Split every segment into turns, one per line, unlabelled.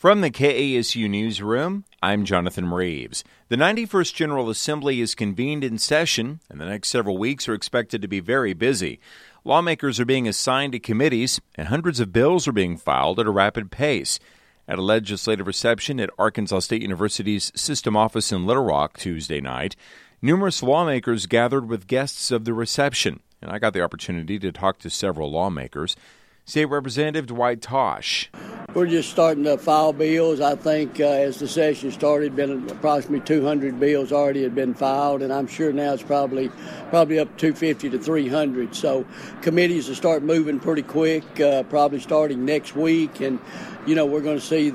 From the KASU Newsroom, I'm Jonathan Reeves. The 91st General Assembly is convened in session, and the next several weeks are expected to be very busy. Lawmakers are being assigned to committees, and hundreds of bills are being filed at a rapid pace. At a legislative reception at Arkansas State University's system office in Little Rock Tuesday night, numerous lawmakers gathered with guests of the reception, and I got the opportunity to talk to several lawmakers. State Representative Dwight Tosh.
We're just starting to file bills. I think as the session started, been approximately 200 bills already had been filed, and I'm sure now it's probably up 250 to 300. So committees will start moving pretty quick, probably starting next week, and we're going to see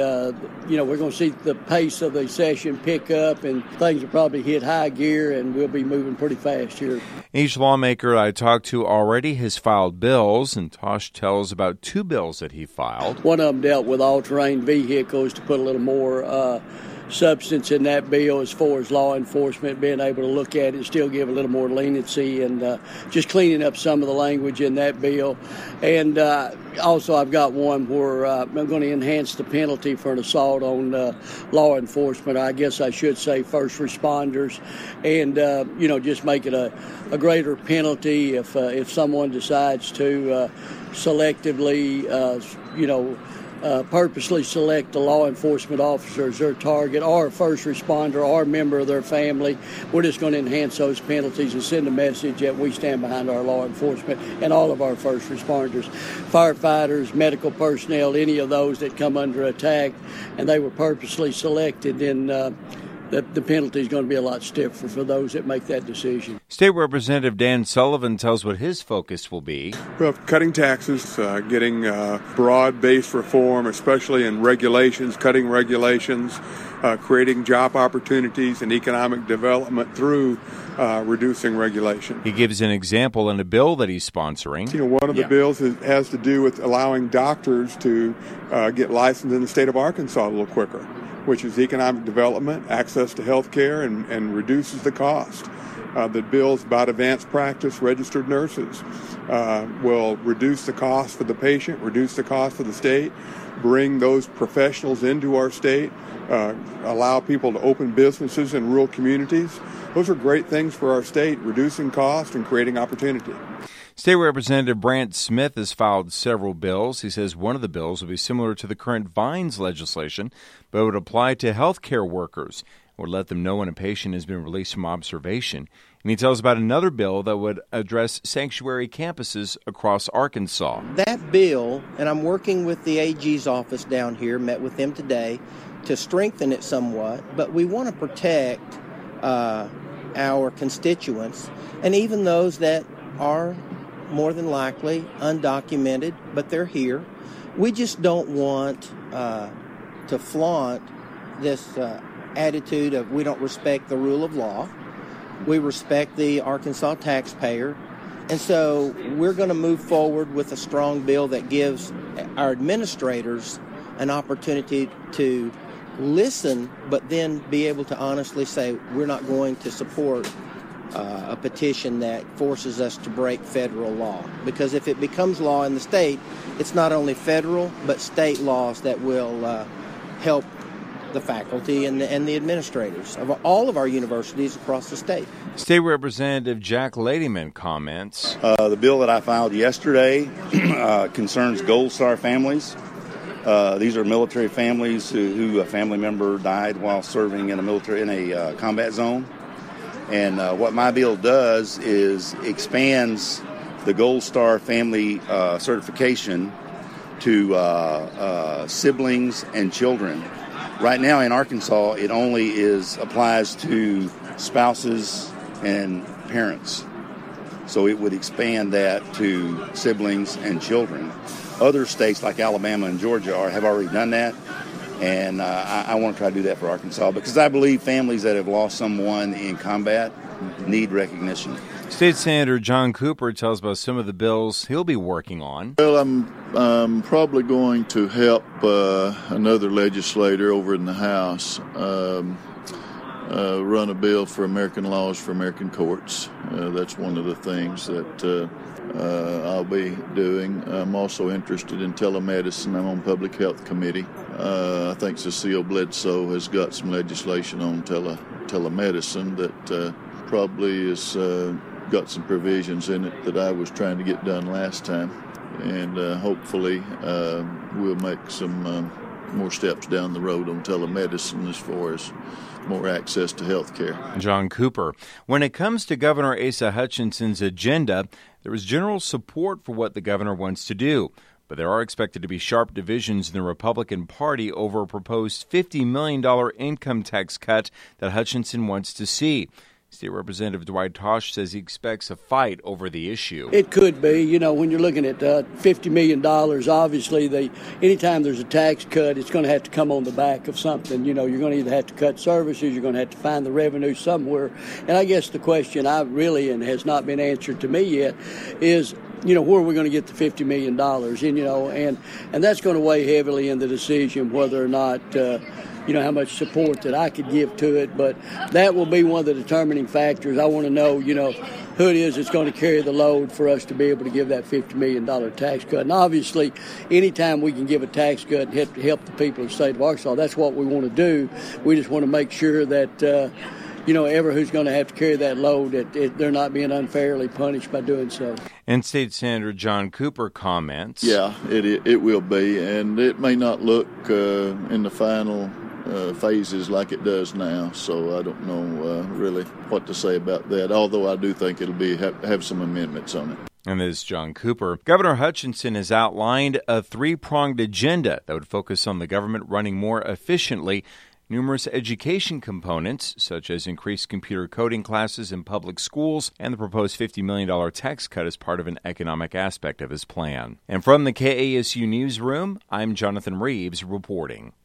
the pace of the session pick up, and things will probably hit high gear, and we'll be moving pretty fast here.
Each lawmaker I talked to already has filed bills, and Tosh tells about two bills that he filed.
One of them dealt with all-terrain vehicles to put a little more substance in that bill as far as law enforcement being able to look at it and still give a little more leniency, and just cleaning up some of the language in that bill. And also I've got one where I'm going to enhance the penalty for an assault on law enforcement, I guess I should say first responders, and just make it a greater penalty if someone decides to selectively purposely select a law enforcement officer as their target, or a first responder, or a member of their family. We're just going to enhance those penalties and send a message that we stand behind our law enforcement and all of our first responders, firefighters, medical personnel, any of those that come under attack, and they were purposely selected. And the penalty is going to be a lot stiffer for those that make that decision.
State Representative Dan Sullivan tells what his focus will be.
Well, cutting taxes, getting broad-based reform, especially in regulations, cutting regulations, creating job opportunities and economic development through reducing regulation.
He gives an example in a bill that he's sponsoring.
One of the bills has to do with allowing doctors to get licensed in the state of Arkansas a little quicker, which is economic development, access to health care, and reduces the cost. The bill's about advanced practice registered nurses will reduce the cost for the patient, reduce the cost for the state, bring those professionals into our state, allow people to open businesses in rural communities. Those are great things for our state, reducing cost and creating opportunity.
State Representative Brant Smith has filed several bills. He says one of the bills will be similar to the current Vines legislation, but would apply to health care workers, would let them know when a patient has been released from observation. And he tells about another bill that would address sanctuary campuses across Arkansas.
That bill, and I'm working with the AG's office down here, met with them today, to strengthen it somewhat, but we want to protect our constituents, and even those that are more than likely undocumented, but they're here. We just don't want to flaunt this attitude of we don't respect the rule of law. We respect the Arkansas taxpayer. And so we're going to move forward with a strong bill that gives our administrators an opportunity to listen, but then be able to honestly say we're not going to support a petition that forces us to break federal law. Because if it becomes law in the state, it's not only federal, but state laws that will help the faculty and the administrators of all of our universities across the state.
State Representative Jack Ladyman comments.
The bill that I filed yesterday concerns Gold Star families. These are military families who a family member died while serving in a combat zone. And what my bill does is expands the Gold Star family certification to siblings and children. Right now in Arkansas, it only applies to spouses and parents. So it would expand that to siblings and children. Other states like Alabama and Georgia have already done that. And I want to try to do that for Arkansas because I believe families that have lost someone in combat need recognition.
State Senator John Cooper tells about some of the bills he'll be working on.
Well, I'm probably going to help another legislator over in the House run a bill for American laws for American courts. That's one of the things that I'll be doing. I'm also interested in telemedicine. I'm on Public Health Committee. I think Cecile Bledsoe has got some legislation on telemedicine that probably has got some provisions in it that I was trying to get done last time. And hopefully we'll make some more steps down the road on telemedicine as far as more access to health care.
John Cooper. When it comes to Governor Asa Hutchinson's agenda, there is general support for what the governor wants to do. But there are expected to be sharp divisions in the Republican Party over a proposed $50 million income tax cut that Hutchinson wants to see. State Representative Dwight Tosh says he expects a fight over the issue.
It could be. When you're looking at $50 million, obviously, anytime there's a tax cut, it's going to have to come on the back of something. You're going to either have to cut services, you're going to have to find the revenue somewhere. And I guess the question and has not been answered to me yet, is where are we going to get the $50 million? And that's going to weigh heavily in the decision whether or not how much support that I could give to it. But that will be one of the determining factors. I want to know, who it is that's going to carry the load for us to be able to give that $50 million tax cut. And obviously, anytime we can give a tax cut and help the people of the state of Arkansas, that's what we want to do. We just want to make sure that, ever who's going to have to carry that load, that they're not being unfairly punished by doing so.
And State Senator John Cooper comments.
Yeah, it will be, and it may not look in the final phases like it does now, so I don't know really what to say about that, although I do think it'll have some amendments on it.
And this is John Cooper. Governor Hutchinson has outlined a three-pronged agenda that would focus on the government running more efficiently. Numerous education components, such as increased computer coding classes in public schools, and the proposed $50 million tax cut as part of an economic aspect of his plan. And from the KASU Newsroom, I'm Jonathan Reeves reporting.